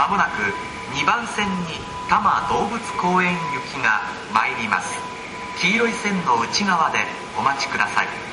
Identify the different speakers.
Speaker 1: まもなく2番線に多摩動物公園行きが参ります。黄色い線の内側でお待ちください。